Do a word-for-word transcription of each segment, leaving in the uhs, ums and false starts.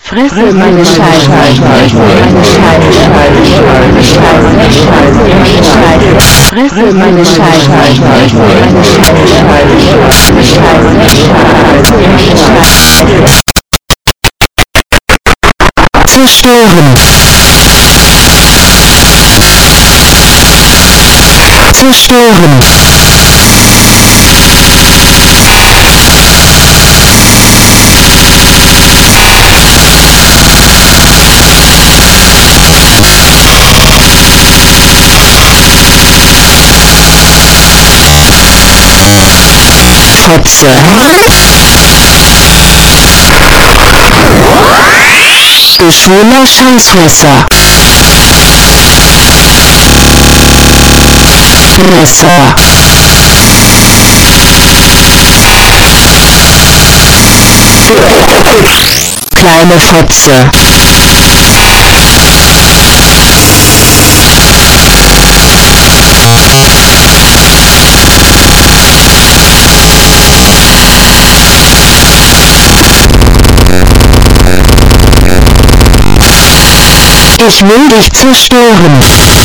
Fresse meine Scheiße, meine Scheiße, meine Scheiße, Fresse meine Scheiße, meine Scheiße, zerstören, zerstören, Fotze, du schwuler Scheißfresser, Fresser, kleine Fotze, ich will dich zerstören.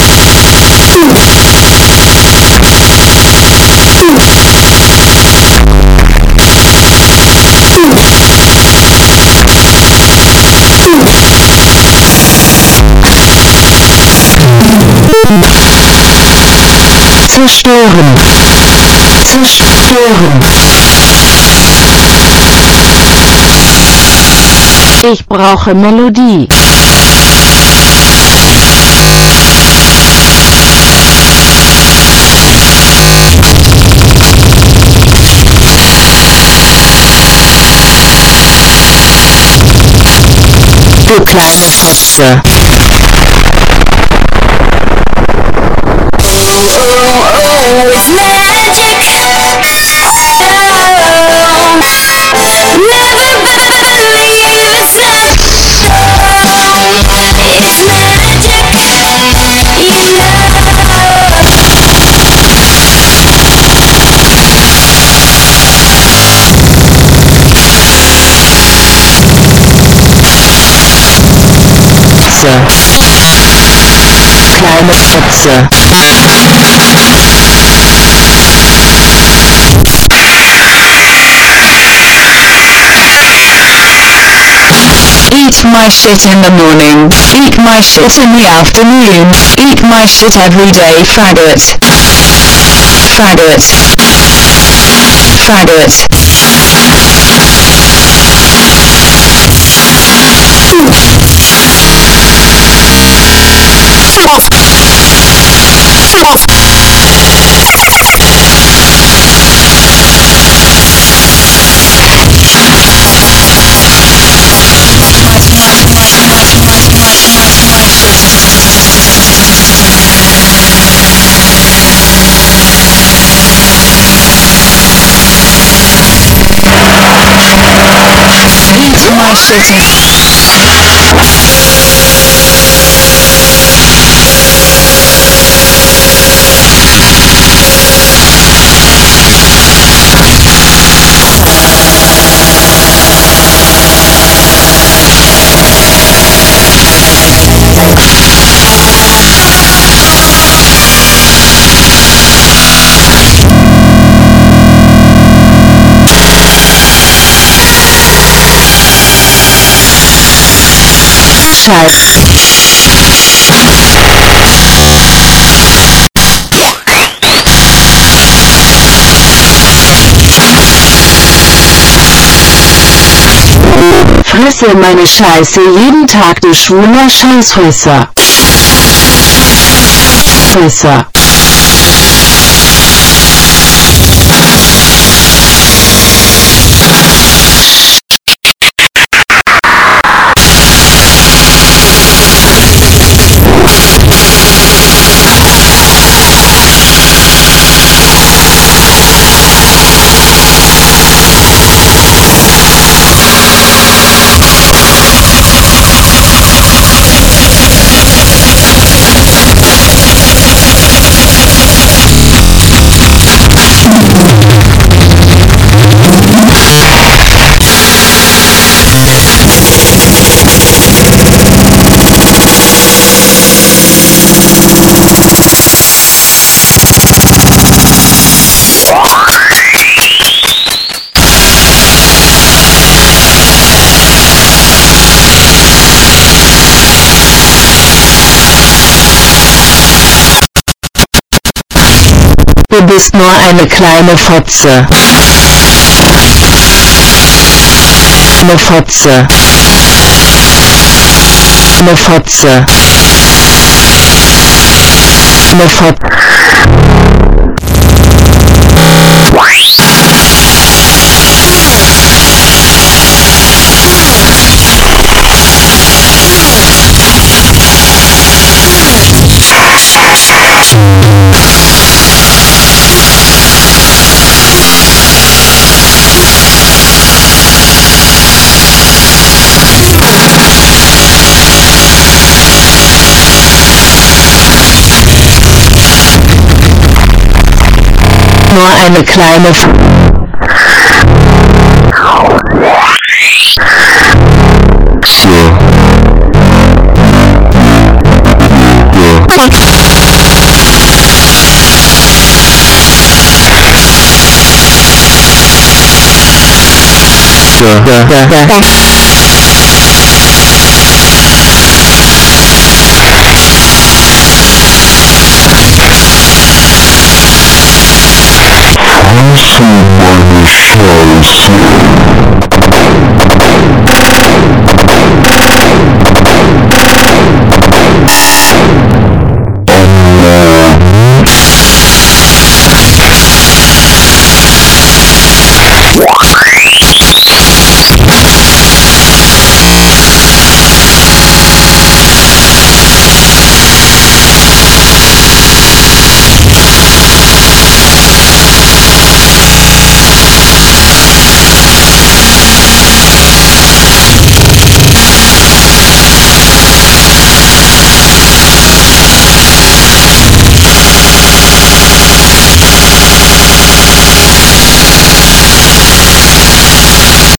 Zerstören. Zerstören. Ich brauche Melodie. Du kleine Fotze. It's magic. Never believe it's not. It's magic. You know. Kleine Fotze. Eat my shit in the morning, eat my shit in the afternoon, eat my shit every day, faggot. Faggot. Faggot. Eat my shit in... Scheiß. Fresse meine Scheiße jeden Tag, du schwuler Scheißfresser. Fresser. ist nur eine kleine Fotze. Eine Fotze. Eine Fotze. Eine Fotze. Nur eine kleine F Somebody shall see.